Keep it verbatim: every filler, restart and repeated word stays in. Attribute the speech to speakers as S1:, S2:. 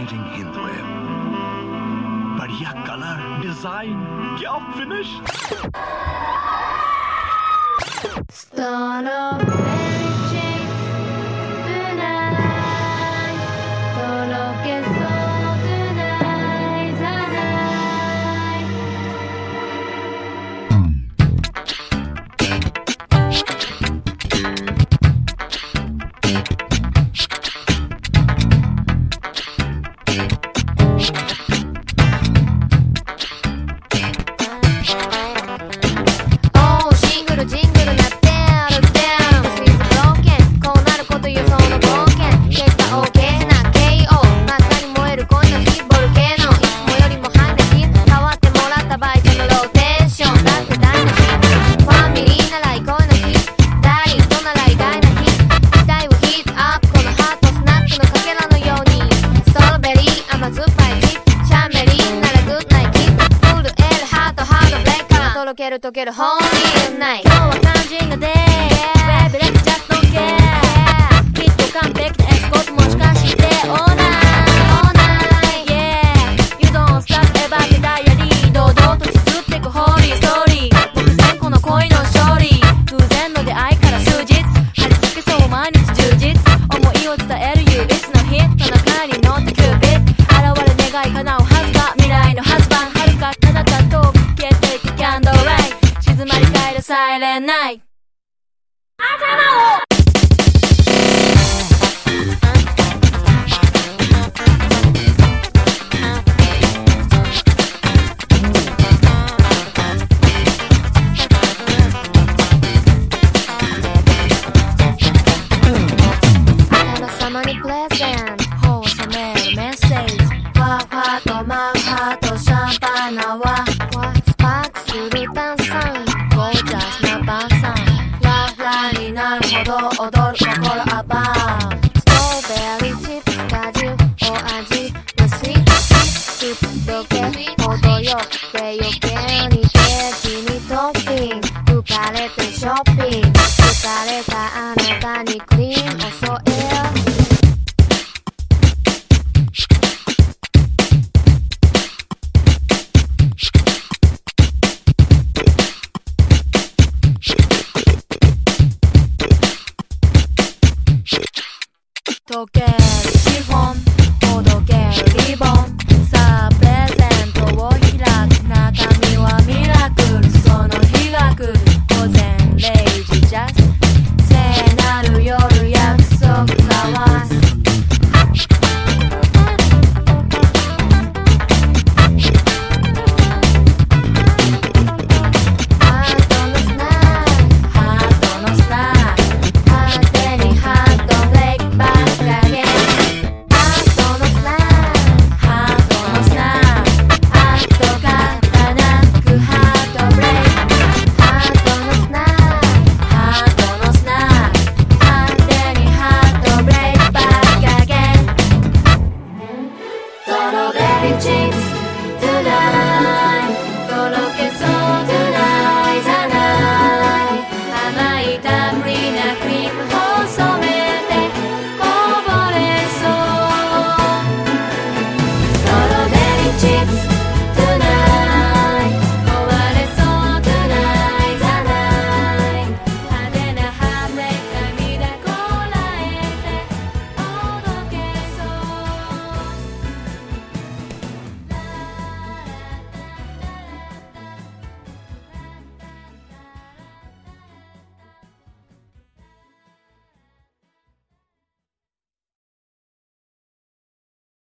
S1: चेंजिंग Hind wave बढ़िया colour design क्या finish
S2: Start up very chase tonight Toroke so tonight tonight Oh シングルジングルなってる Down This is broken こうなることよその冒険結果 OK な ケーオー 真っ赤に燃える恋の火ボルケーノいつもよりもハイな日変わってもらったバイトのローテーションだって大の日ファミリーなら憩いの日ダーリンとなら意外な日期待をヒートアップこのハートスナックのかけらのようにストロベリー甘酸っぱいチップシャンメリーならグッナイキップフルエルハートハードブレーカーとろける溶けるホーリーナイト今日は肝心なデイ Baby let's just don't care きっと完璧なエスコートもしかしてオーナーオーナー Yeah You don't stop ever ってダイアリー堂々と綴ってくホーリーストーリー目前この恋の勝利偶然の出会いから数日張り付けそう毎日充実思いを伝える唯一のヒットの中に乗ってキューピッド現れ願い叶うはずが未来のハズバン遥か彼方遠く消えていくキャンドルレイ静まり返るサイレンナイト頭をあからさまにプレゼン頬を染めるメッセージファーファーとマンハートシャンパンナワスパークする炭酸ゴージャスな晩餐フラフラになるほど踊る心アバーストロベリーチップス果汁お味のスイートチップどけ程よくて余計にケーキにトッピング浮かれてショッピング疲れたあなたにクリームを添え溶けるシフォンほどけるリボン